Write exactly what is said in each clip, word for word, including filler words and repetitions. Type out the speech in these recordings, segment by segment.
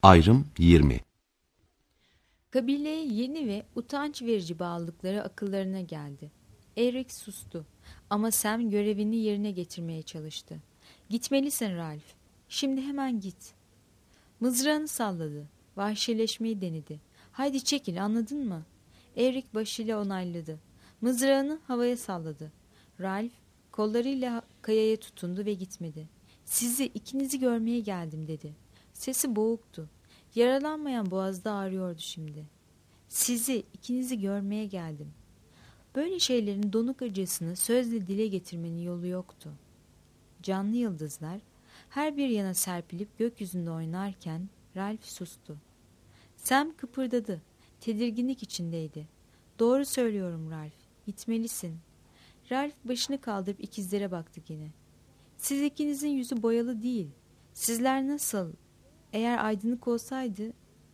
Ayrım yirmi. Kabileye yeni ve utanç verici bağlılıkları akıllarına geldi. Eric sustu ama Sam görevini yerine getirmeye çalıştı. "Gitmelisin Ralph. Şimdi hemen git." Mızrağını salladı. Vahşileşmeyi denedi. "Haydi çekil, anladın mı?" Eric başıyla onayladı. Mızrağını havaya salladı. Ralph kollarıyla kayaya tutundu ve gitmedi. "Sizi, ikinizi görmeye geldim," dedi. Sesi boğuktu. Yaralanmayan boğazda ağrıyordu şimdi. "Sizi, ikinizi görmeye geldim." Böyle şeylerin donuk acısını sözle dile getirmenin yolu yoktu. Canlı yıldızlar her bir yana serpilip gökyüzünde oynarken Ralph sustu. Sam kıpırdadı. Tedirginlik içindeydi. "Doğru söylüyorum Ralph. Gitmelisin." Ralph başını kaldırıp ikizlere baktı yine. "Siz ikinizin yüzü boyalı değil. Sizler nasıl? Eğer aydınlık olsaydı...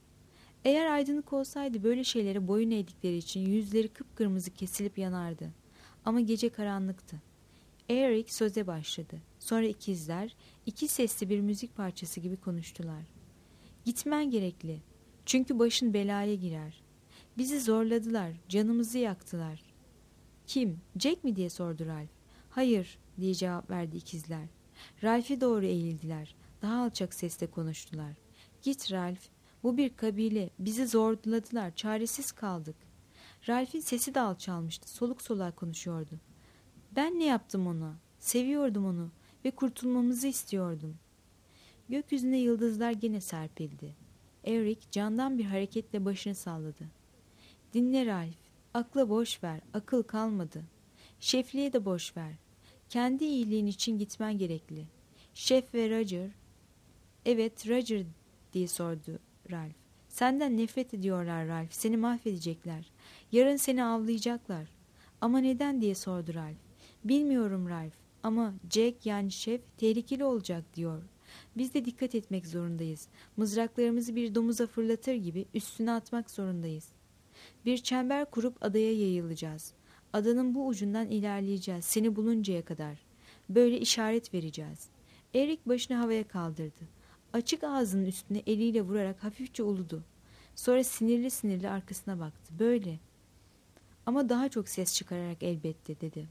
Eğer aydınlık olsaydı böyle şeylere boyun eğdikleri için yüzleri kıpkırmızı kesilip yanardı. Ama gece karanlıktı. Eric söze başladı. Sonra ikizler iki sesli bir müzik parçası gibi konuştular. "Gitmen gerekli. Çünkü başın belaya girer. Bizi zorladılar, canımızı yaktılar." "Kim? Jack mi?" diye sordu Ralph. "Hayır," diye cevap verdi ikizler. Ralph'e doğru eğildiler. Daha alçak sesle konuştular. "Git Ralph. Bu bir kabile. Bizi zorladılar. Çaresiz kaldık." Ralph'in sesi de alçalmıştı. Soluk soluğa konuşuyordu. "Ben ne yaptım ona? Seviyordum onu ve kurtulmamızı istiyordum." Gökyüzüne yıldızlar gene serpildi. Eric candan bir hareketle başını salladı. "Dinle Ralph. Akla boş ver. Akıl kalmadı. Şefliğe de boş ver. Kendi iyiliğin için gitmen gerekli. Şef ve Roger..." "Evet, Roger," diye sordu Ralph. "Senden nefret ediyorlar Ralph. Seni mahvedecekler. Yarın seni avlayacaklar." "Ama neden?" diye sordu Ralph. "Bilmiyorum Ralph. Ama Jack, yani şef, tehlikeli olacak diyor. Biz de dikkat etmek zorundayız. Mızraklarımızı bir domuza fırlatır gibi üstüne atmak zorundayız. Bir çember kurup adaya yayılacağız. Adanın bu ucundan ilerleyeceğiz seni buluncaya kadar. Böyle işaret vereceğiz." Eric başını havaya kaldırdı. Açık ağzının üstüne eliyle vurarak hafifçe uludu. Sonra sinirli sinirli arkasına baktı. "Böyle. Ama daha çok ses çıkararak elbette," dedi.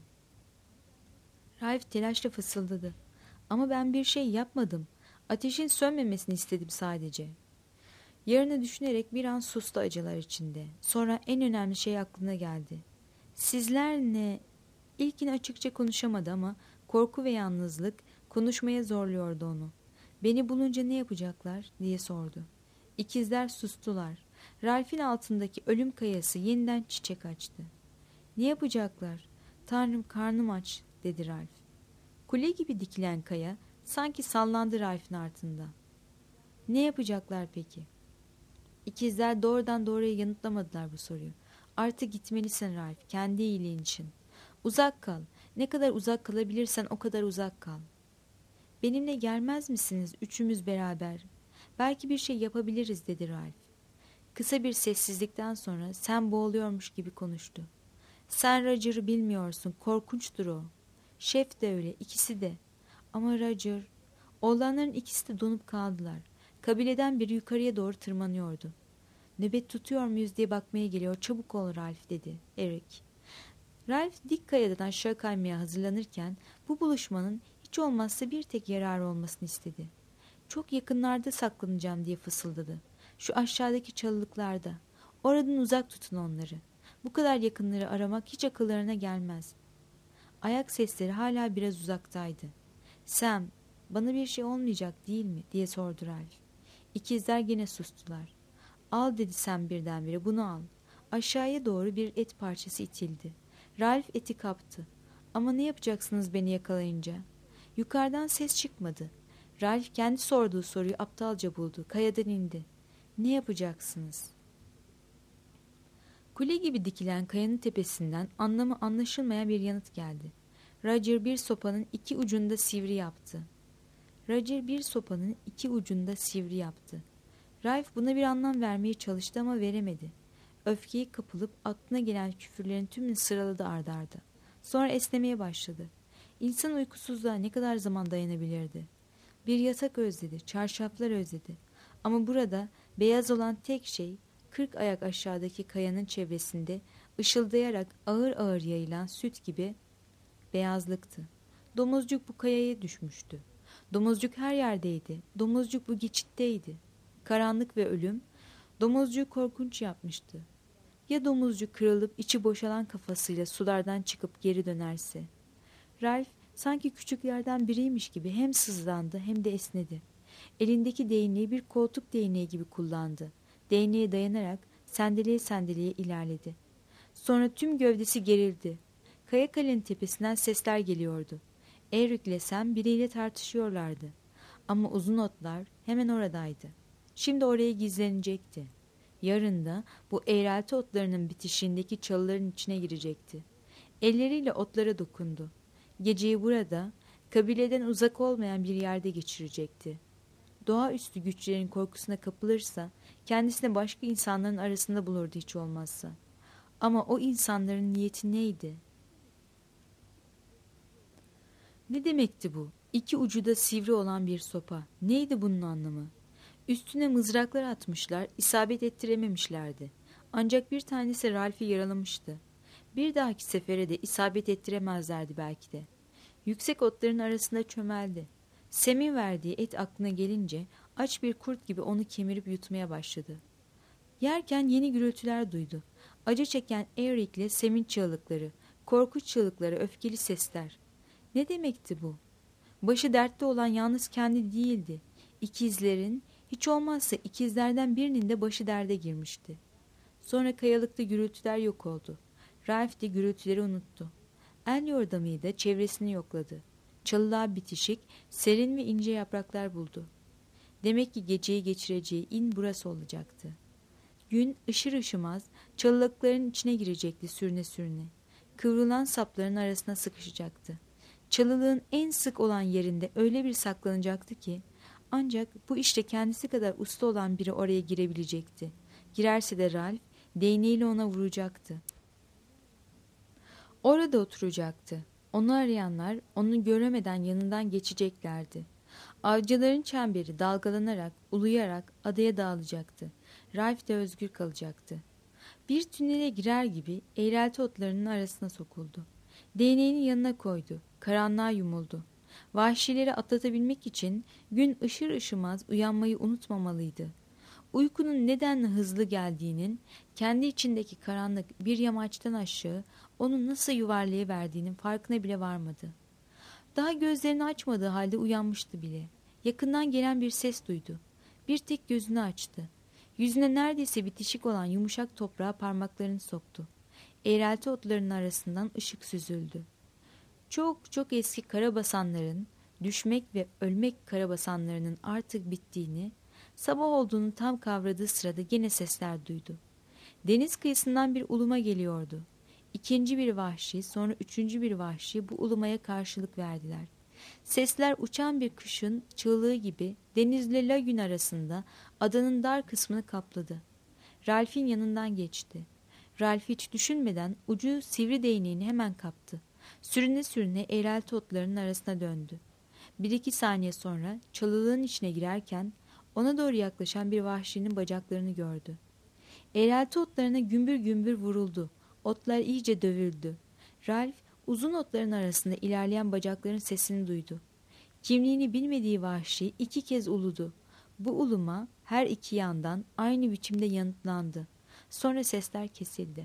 Ralph telaşla fısıldadı. "Ama ben bir şey yapmadım. Ateşin sönmemesini istedim sadece." Yarını düşünerek bir an sustu acılar içinde. Sonra en önemli şey aklına geldi. "Sizler ne?" İlkini açıkça konuşamadı ama korku ve yalnızlık konuşmaya zorluyordu onu. "Beni bulunca ne yapacaklar?" diye sordu. İkizler sustular. Ralph'in altındaki ölüm kayası yeniden çiçek açtı. "Ne yapacaklar? Tanrım, karnım aç," dedi Ralph. Kule gibi dikilen kaya sanki sallandı Ralph'in altında. "Ne yapacaklar peki?" İkizler doğrudan doğruya yanıtlamadılar bu soruyu. "Artık gitmelisin Ralph, kendi iyiliğin için. Uzak kal. Ne kadar uzak kalabilirsen o kadar uzak kal." "Benimle gelmez misiniz üçümüz beraber? Belki bir şey yapabiliriz," dedi Ralph. Kısa bir sessizlikten sonra Sam boğuluyormuş gibi konuştu. "Sen Roger'ı bilmiyorsun, korkunçtur o. Şef de öyle, ikisi de. Ama Roger..." Oğlanların ikisi de donup kaldılar. Kabileden biri yukarıya doğru tırmanıyordu. "Nöbet tutuyor muyuz diye bakmaya geliyor, çabuk ol Ralph," dedi Eric. Ralph dik kayadan aşağı kaymaya hazırlanırken bu buluşmanın hiç olmazsa bir tek yararı olmasını istedi. "Çok yakınlarda saklanacağım," diye fısıldadı. "Şu aşağıdaki çalılıklarda. Oradan uzak tutun onları. Bu kadar yakınları aramak hiç akıllarına gelmez." Ayak sesleri hala biraz uzaktaydı. "Sam, bana bir şey olmayacak değil mi?" diye sordu Ralph. İkizler gene sustular. "Al," dedi Sam birdenbire, "bunu al." Aşağıya doğru bir et parçası itildi. Ralph eti kaptı. "Ama ne yapacaksınız beni yakalayınca?" Yukarıdan ses çıkmadı. Ralph kendi sorduğu soruyu aptalca buldu. Kayadan indi. "Ne yapacaksınız?" Kule gibi dikilen kayanın tepesinden anlamı anlaşılmayan bir yanıt geldi. Roger bir sopanın iki ucunda sivri yaptı. Roger bir sopanın iki ucunda sivri yaptı. Ralph buna bir anlam vermeye çalıştı ama veremedi. Öfkeye kapılıp aklına gelen küfürlerin tümünü sıraladı ardı arda. Sonra esnemeye başladı. İnsan uykusuzluğa ne kadar zaman dayanabilirdi? Bir yatak özledi, çarşaflar özledi. Ama burada beyaz olan tek şey kırk ayak aşağıdaki kayanın çevresinde ışıldayarak ağır ağır yayılan süt gibi beyazlıktı. Domuzcuk bu kayaya düşmüştü. Domuzcuk her yerdeydi. Domuzcuk bu geçitteydi. Karanlık ve ölüm domuzcuğu korkunç yapmıştı. Ya domuzcuk kırılıp içi boşalan kafasıyla sulardan çıkıp geri dönerse? Ralph sanki küçüklerden biriymiş gibi hem sızlandı hem de esnedi. Elindeki değneği bir koltuk değneği gibi kullandı. Değneğe dayanarak sendeleye sendeleye ilerledi. Sonra tüm gövdesi gerildi. Kaya kalenin tepesinden sesler geliyordu. Eric ile Sam biriyle tartışıyorlardı. Ama uzun otlar hemen oradaydı. Şimdi oraya gizlenecekti. Yarın da bu eğrelti otlarının bitişiğindeki çalıların içine girecekti. Elleriyle otlara dokundu. Geceyi burada, kabileden uzak olmayan bir yerde geçirecekti. Doğaüstü güçlerin korkusuna kapılırsa, kendisini başka insanların arasında bulurdu hiç olmazsa. Ama o insanların niyeti neydi? Ne demekti bu? İki ucu da sivri olan bir sopa. Neydi bunun anlamı? Üstüne mızraklar atmışlar, isabet ettirememişlerdi. Ancak bir tanesi Ralph'i yaralamıştı. Bir dahaki sefere de isabet ettiremezlerdi belki de. Yüksek otların arasında çömeldi. Sam'in verdiği et aklına gelince aç bir kurt gibi onu kemirip yutmaya başladı. Yerken yeni gürültüler duydu. Acı çeken Eric ile Sam'in çığlıkları, korkunç çığlıkları, öfkeli sesler. Ne demekti bu? Başı dertte olan yalnız kendi değildi. İkizlerin, hiç olmazsa ikizlerden birinin de başı derde girmişti. Sonra kayalıkta gürültüler yok oldu. Ralph de gürültüleri unuttu. El yordamıyla çevresini yokladı. Çalılığa bitişik, serin ve ince yapraklar buldu. Demek ki geceyi geçireceği in burası olacaktı. Gün ışır ışımaz çalılıkların içine girecekti sürüne sürüne. Kıvrılan sapların arasına sıkışacaktı. Çalılığın en sık olan yerinde öyle bir saklanacaktı ki ancak bu işte kendisi kadar usta olan biri oraya girebilecekti. Girerse de Ralph değneğiyle ona vuracaktı. Orada oturacaktı. Onu arayanlar onu göremeden yanından geçeceklerdi. Avcıların çemberi dalgalanarak, uluyarak adaya dağılacaktı. Ralph de özgür kalacaktı. Bir tünele girer gibi eğrelti otlarının arasına sokuldu. Değneğini yanına koydu. Karanlığa yumuldu. Vahşileri atlatabilmek için gün ışır ışımaz uyanmayı unutmamalıydı. Uykunun nedenle hızlı geldiğinin, kendi içindeki karanlık bir yamaçtan aşağı onu nasıl yuvarlayıverdiğinin farkına bile varmadı. Daha gözlerini açmadığı halde uyanmıştı bile. Yakından gelen bir ses duydu. Bir tek gözünü açtı. Yüzüne neredeyse bitişik olan yumuşak toprağa parmaklarını soktu. Eğrelti otlarının arasından ışık süzüldü. Çok çok eski karabasanların, düşmek ve ölmek karabasanlarının artık bittiğini, sabah olduğunu tam kavradığı sırada gene sesler duydu. Deniz kıyısından bir uluma geliyordu. İkinci bir vahşi, sonra üçüncü bir vahşi bu ulumaya karşılık verdiler. Sesler uçan bir kuşun çığlığı gibi denizle lagün arasında adanın dar kısmını kapladı. Ralph'in yanından geçti. Ralph hiç düşünmeden ucu sivri değneğini hemen kaptı. Sürüne sürüne eğrelti otlarının arasına döndü. Bir iki saniye sonra çalılığın içine girerken ona doğru yaklaşan bir vahşinin bacaklarını gördü. Eğrelti otlarına gümbür gümbür vuruldu. Otlar iyice dövüldü. Ralph uzun otların arasında ilerleyen bacakların sesini duydu. Kimliğini bilmediği vahşi iki kez uludu. Bu uluma her iki yandan aynı biçimde yanıtlandı. Sonra sesler kesildi.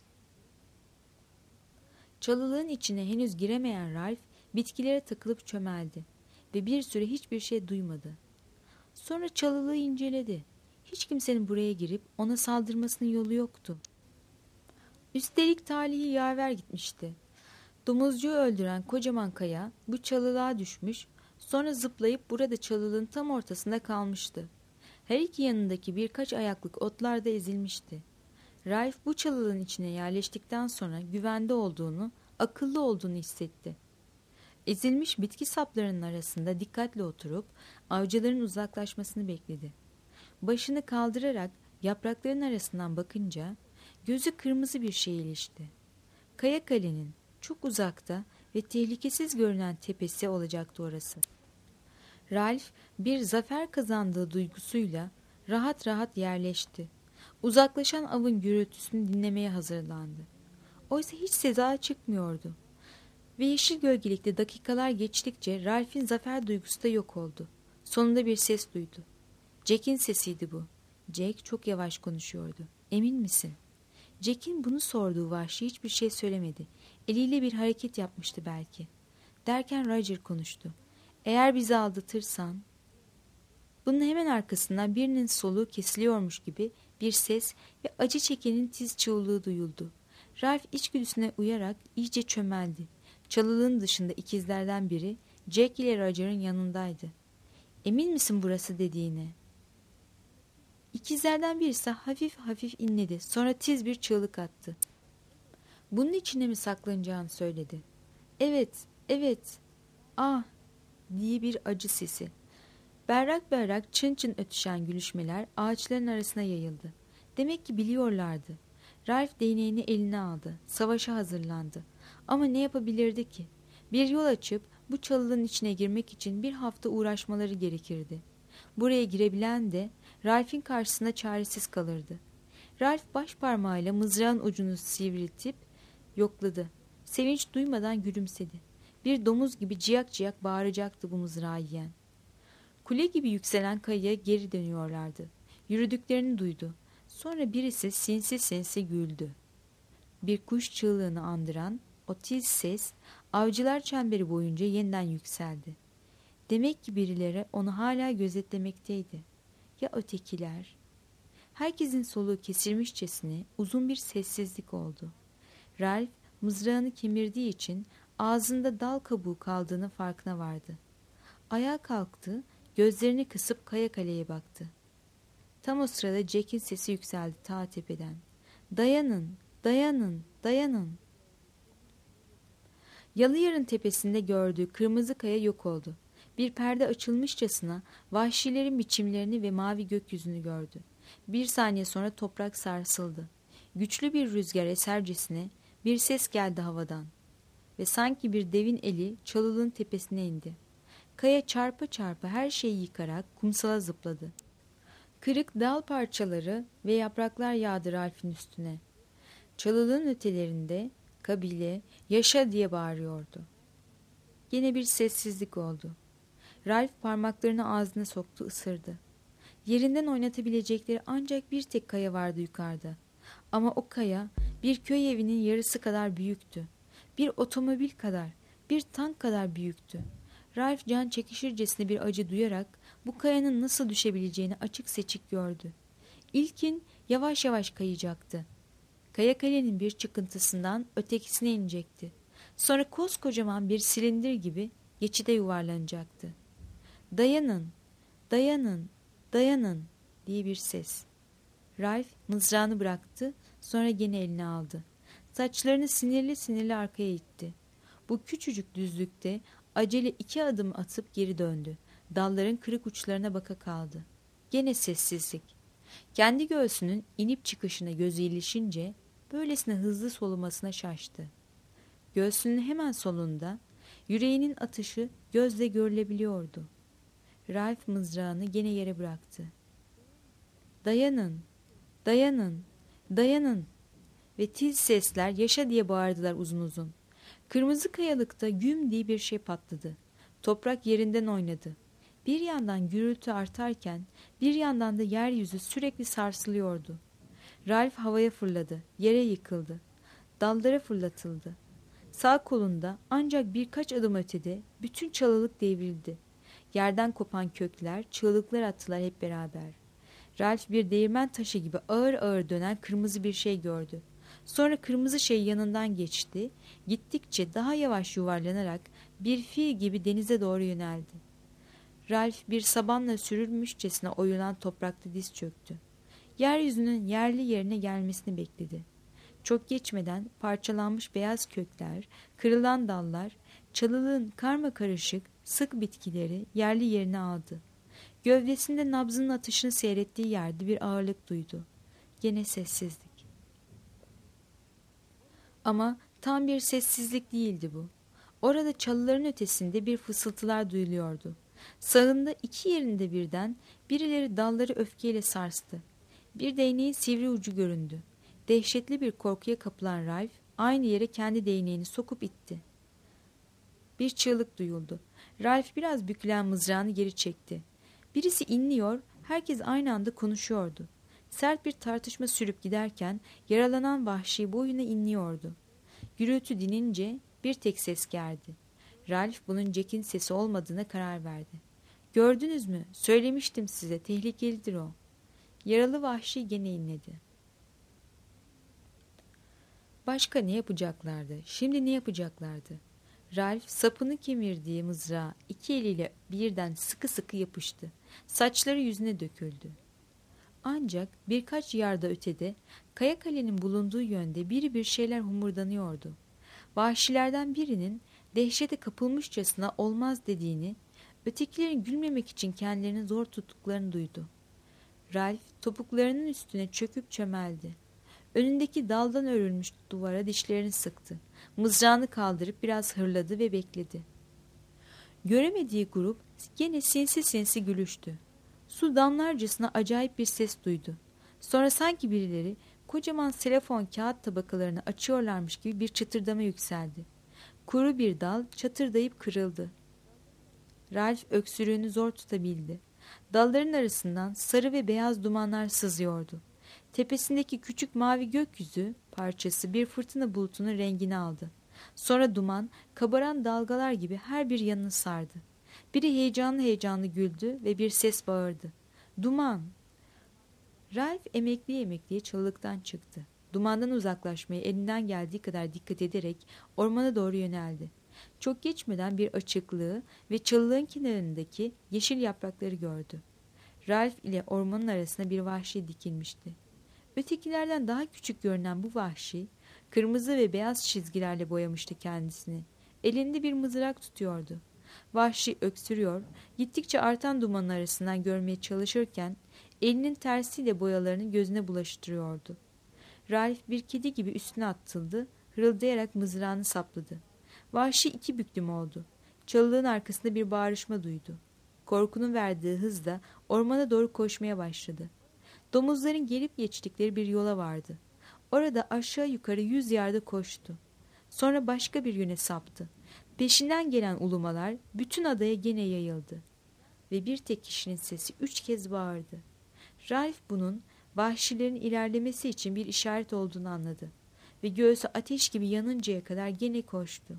Çalılığın içine henüz giremeyen Ralph bitkilere takılıp çömeldi ve bir süre hiçbir şey duymadı. Sonra çalılığı inceledi. Hiç kimsenin buraya girip ona saldırmasının yolu yoktu. Üstelik talihi yaver gitmişti. Domuzcuğu öldüren kocaman kaya bu çalılığa düşmüş, sonra zıplayıp burada çalılığın tam ortasında kalmıştı. Her iki yanındaki birkaç ayaklık otlar da ezilmişti. Ralph bu çalılığın içine yerleştikten sonra güvende olduğunu, akıllı olduğunu hissetti. Ezilmiş bitki saplarının arasında dikkatli oturup avcıların uzaklaşmasını bekledi. Başını kaldırarak yaprakların arasından bakınca gözü kırmızı bir şey ilişti. Kaya kalenin çok uzakta ve tehlikesiz görünen tepesi olacaktı orası. Ralph bir zafer kazandığı duygusuyla Rahat rahat yerleşti. Uzaklaşan avın gürültüsünü dinlemeye hazırlandı. Oysa hiç seda çıkmıyordu. Ve yeşil gölgelikte dakikalar geçtikçe Ralph'in zafer duygusu da yok oldu. Sonunda bir ses duydu. Jack'in sesiydi bu. Jack çok yavaş konuşuyordu. Emin misin? Jack'in bunu sorduğu vahşi hiçbir şey söylemedi. Eliyle bir hareket yapmıştı belki. Derken Roger konuştu. Eğer bizi aldatırsan... Bunun hemen arkasından birinin soluğu kesiliyormuş gibi bir ses ve acı çekenin tiz çığlığı duyuldu. Ralph içgüdüsüne uyarak iyice çömeldi. Çalılığın dışında ikizlerden biri Jack ile Roger'ın yanındaydı. Emin misin burası dediğine? İkizlerden birisi hafif hafif inledi. Sonra tiz bir çığlık attı. Bunun içine mi saklanacağını söyledi. Evet, evet. Ah diye bir acı sesi. Berrak berrak çın çın ötüşen gülüşmeler ağaçların arasına yayıldı. Demek ki biliyorlardı. Ralph değneğini eline aldı. Savaşa hazırlandı. Ama ne yapabilirdi ki? Bir yol açıp bu çalının içine girmek için bir hafta uğraşmaları gerekirdi. Buraya girebilen de Ralph'in karşısında çaresiz kalırdı. Ralph baş parmağıyla mızrağın ucunu sivriltip yokladı. Sevinç duymadan gülümsedi. Bir domuz gibi ciyak ciyak bağıracaktı bu mızrağı yiyen. Kule gibi yükselen kayaya geri dönüyorlardı. Yürüdüklerini duydu. Sonra birisi sinsi sinsi güldü. Bir kuş çığlığını andıran o tiz ses avcılar çemberi boyunca yeniden yükseldi. Demek ki birileri onu hala gözetlemekteydi. Ya ötekiler? Herkesin soluğu kesilmişçesine uzun bir sessizlik oldu. Ralph mızrağını kemirdiği için ağzında dal kabuğu kaldığını farkına vardı. Ayağa kalktı, gözlerini kısıp kaya kaleye baktı. Tam o sırada Jack'in sesi yükseldi ta tepeden. Dayanın, dayanın, dayanın. Yalıyarın tepesinde gördüğü kırmızı kaya yok oldu. Bir perde açılmışçasına vahşilerin biçimlerini ve mavi gökyüzünü gördü. Bir saniye sonra toprak sarsıldı. Güçlü bir rüzgar esercesine bir ses geldi havadan. Ve sanki bir devin eli çalılığın tepesine indi. Kaya çarpa çarpa her şeyi yıkarak kumsala zıpladı. Kırık dal parçaları ve yapraklar yağdı Ralph'in üstüne. Çalılığın ötelerinde kabile yaşa diye bağırıyordu. Yine bir sessizlik oldu. Ralph parmaklarını ağzına soktu, ısırdı. Yerinden oynatabilecekleri ancak bir tek kaya vardı yukarıda. Ama o kaya bir köy evinin yarısı kadar büyüktü. Bir otomobil kadar, bir tank kadar büyüktü. Ralph can çekişircesine bir acı duyarak bu kayanın nasıl düşebileceğini açık seçik gördü. İlkin yavaş yavaş kayacaktı. Kaya kalenin bir çıkıntısından ötekisine inecekti. Sonra koskocaman bir silindir gibi geçide yuvarlanacaktı. Dayanın, dayanın, dayanın diye bir ses. Ralph mızrağını bıraktı, sonra gene eline aldı. Saçlarını sinirli sinirli arkaya itti. Bu küçücük düzlükte acele iki adım atıp geri döndü. Dalların kırık uçlarına baka kaldı. Gene sessizlik. Kendi göğsünün inip çıkışına gözü ilişince böylesine hızlı solumasına şaştı. Göğsünün hemen solunda yüreğinin atışı gözle görülebiliyordu. Ralph mızrağını gene yere bıraktı. Dayanın, dayanın, dayanın ve tiz sesler yaşa diye bağırdılar uzun uzun. Kırmızı kayalıkta güm diye bir şey patladı. Toprak yerinden oynadı. Bir yandan gürültü artarken bir yandan da yeryüzü sürekli sarsılıyordu. Ralph havaya fırladı, yere yıkıldı. Dallara fırlatıldı. Sağ kolunda ancak birkaç adım ötede bütün çalılık devrildi. Yerden kopan kökler, çığlıklar attılar hep beraber. Ralph bir değirmen taşı gibi ağır ağır dönen kırmızı bir şey gördü. Sonra kırmızı şey yanından geçti, gittikçe daha yavaş yuvarlanarak bir fil gibi denize doğru yöneldi. Ralph bir sabanla sürülmüşçesine oyulan toprakta diz çöktü. Yeryüzünün yerli yerine gelmesini bekledi. Çok geçmeden parçalanmış beyaz kökler, kırılan dallar, çalılığın karma karışık sık bitkileri yerli yerine aldı. Gövdesinde nabzının atışını seyrettiği yerde bir ağırlık duydu. Gene sessizlik. Ama tam bir sessizlik değildi bu. Orada çalıların ötesinde bir fısıltılar duyuluyordu. Sağında iki yerinde birden birileri dalları öfkeyle sarstı. Bir değneğin sivri ucu göründü. Dehşetli bir korkuya kapılan Ralph aynı yere kendi değneğini sokup itti. Bir çığlık duyuldu. Ralph biraz bükülen mızrağını geri çekti. Birisi inliyor, herkes aynı anda konuşuyordu. Sert bir tartışma sürüp giderken yaralanan vahşi boyuna inliyordu. Gürültü dinince bir tek ses geldi. Ralph bunun Jack'in sesi olmadığına karar verdi. "Gördünüz mü? Söylemiştim size, tehlikelidir o." Yaralı vahşi gene inledi. Başka ne yapacaklardı? Şimdi ne yapacaklardı? Ralph sapını kemirdiği mızrağa iki eliyle birden sıkı sıkı yapıştı. Saçları yüzüne döküldü. Ancak birkaç yarda ötede, kaya kalenin bulunduğu yönde biri bir şeyler humurdanıyordu. Vahşilerden birinin dehşete kapılmışçasına olmaz dediğini, ötekilerin gülmemek için kendilerini zor tuttuklarını duydu. Ralph topuklarının üstüne çöküp çömeldi. Önündeki daldan örülmüş duvara dişlerini sıktı. Mızrağını kaldırıp biraz hırladı ve bekledi. Göremediği grup gene sinsi sinsi gülüştü. Su damlarcasına acayip bir ses duydu. Sonra sanki birileri kocaman selefon kağıt tabakalarını açıyorlarmış gibi bir çıtırdama yükseldi. Kuru bir dal çatırdayıp kırıldı. Ralph öksürüğünü zor tutabildi. Dalların arasından sarı ve beyaz dumanlar sızıyordu. Tepesindeki küçük mavi gökyüzü parçası bir fırtına bulutunun rengini aldı. Sonra duman kabaran dalgalar gibi her bir yanını sardı. Biri heyecanlı heyecanlı güldü ve bir ses bağırdı. "Duman!" Ralph emekli emekliye çalılıktan çıktı. Dumandan uzaklaşmaya elinden geldiği kadar dikkat ederek ormana doğru yöneldi. Çok geçmeden bir açıklığı ve çalılığın kenarındaki yeşil yaprakları gördü. Ralph ile ormanın arasına bir vahşi dikilmişti. Ötekilerden daha küçük görünen bu vahşi, kırmızı ve beyaz çizgilerle boyamıştı kendisini. Elinde bir mızrak tutuyordu. Vahşi öksürüyor, gittikçe artan dumanın arasından görmeye çalışırken, elinin tersiyle boyalarını gözüne bulaştırıyordu. Ralph bir kedi gibi üstüne atıldı, hırıldayarak mızrağını sapladı. Vahşi iki büklüm oldu. Çalılığın arkasında bir bağırışma duydu. Korkunun verdiği hızla ormana doğru koşmaya başladı. Domuzların gelip geçtikleri bir yola vardı. Orada aşağı yukarı yüz yarda koştu. Sonra başka bir yöne saptı. Peşinden gelen ulumalar bütün adaya gene yayıldı. Ve bir tek kişinin sesi üç kez bağırdı. Ralph bunun vahşilerin ilerlemesi için bir işaret olduğunu anladı. Ve göğsü ateş gibi yanıncaya kadar gene koştu.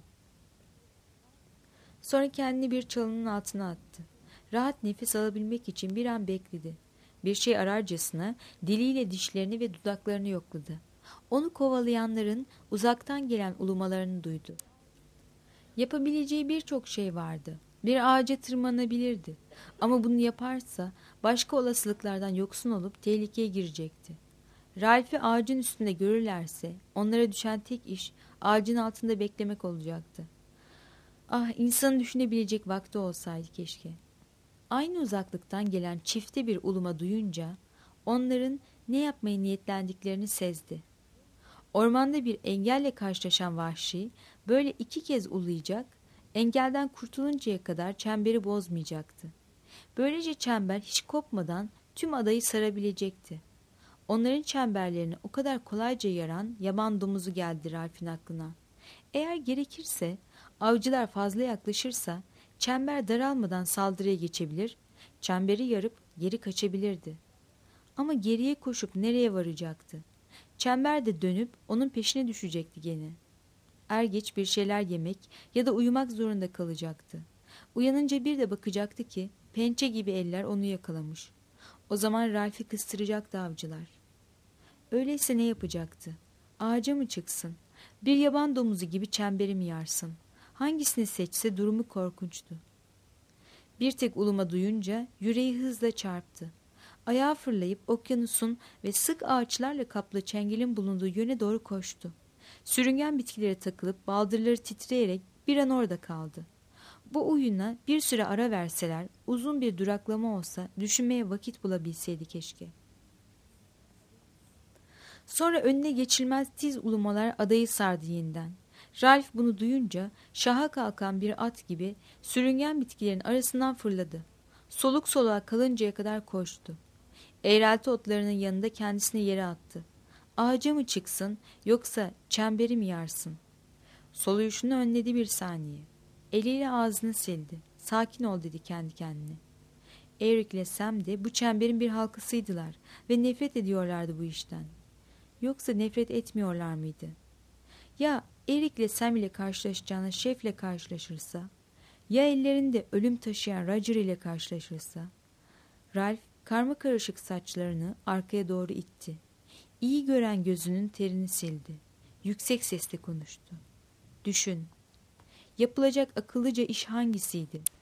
Sonra kendini bir çalının altına attı. Rahat nefes alabilmek için bir an bekledi. Bir şey ararcasına diliyle dişlerini ve dudaklarını yokladı. Onu kovalayanların uzaktan gelen ulumalarını duydu. Yapabileceği birçok şey vardı. Bir ağaca tırmanabilirdi. Ama bunu yaparsa başka olasılıklardan yoksun olup tehlikeye girecekti. Ralph'i ağacın üstünde görürlerse onlara düşen tek iş ağacın altında beklemek olacaktı. Ah, insanın düşünebilecek vakti olsaydı keşke. Aynı uzaklıktan gelen çifte bir uluma duyunca onların ne yapmayı niyetlendiklerini sezdi. Ormanda bir engelle karşılaşan vahşi böyle iki kez ulayacak, engelden kurtuluncaya kadar çemberi bozmayacaktı. Böylece çember hiç kopmadan tüm adayı sarabilecekti. Onların çemberlerini o kadar kolayca yaran yaban domuzu geldi Ralph'in aklına. Eğer gerekirse, avcılar fazla yaklaşırsa çember daralmadan saldırıya geçebilir, çemberi yarıp geri kaçabilirdi. Ama geriye koşup nereye varacaktı? Çember de dönüp onun peşine düşecekti gene. Er geç bir şeyler yemek ya da uyumak zorunda kalacaktı. Uyanınca bir de bakacaktı ki pençe gibi eller onu yakalamış. O zaman Ralph'i kıstıracaktı avcılar. Öyleyse ne yapacaktı? Ağaca mı çıksın? Bir yaban domuzu gibi çemberi mi yarsın? Hangisini seçse durumu korkunçtu. Bir tek uluma duyunca yüreği hızla çarptı. Ayağa fırlayıp okyanusun ve sık ağaçlarla kaplı çengelin bulunduğu yöne doğru koştu. Sürüngen bitkilere takılıp baldırları titreyerek bir an orada kaldı. Bu oyuna bir süre ara verseler, uzun bir duraklama olsa düşünmeye vakit bulabilseydi keşke. Sonra önüne geçilmez tiz ulumalar adayı sardı yeniden. Ralph bunu duyunca şaha kalkan bir at gibi sürüngen bitkilerin arasından fırladı. Soluk soluğa kalıncaya kadar koştu. Eğrelti otlarının yanında kendisini yere attı. Ağaca mı çıksın yoksa çemberi mi yarsın? Soluyuşunu önledi bir saniye. Eliyle ağzını sildi. Sakin ol dedi kendi kendine. Eric ile Sam de bu çemberin bir halkasıydılar ve nefret ediyorlardı bu işten. Yoksa nefret etmiyorlar mıydı? Ya Eric ile Sam ile karşılaşacağına Şef ile karşılaşırsa? Ya ellerinde ölüm taşıyan Roger ile karşılaşırsa? Ralph karmakarışık saçlarını arkaya doğru itti. İyi gören gözünün terini sildi. Yüksek sesle konuştu. Düşün. Yapılacak akıllıca iş hangisiydi?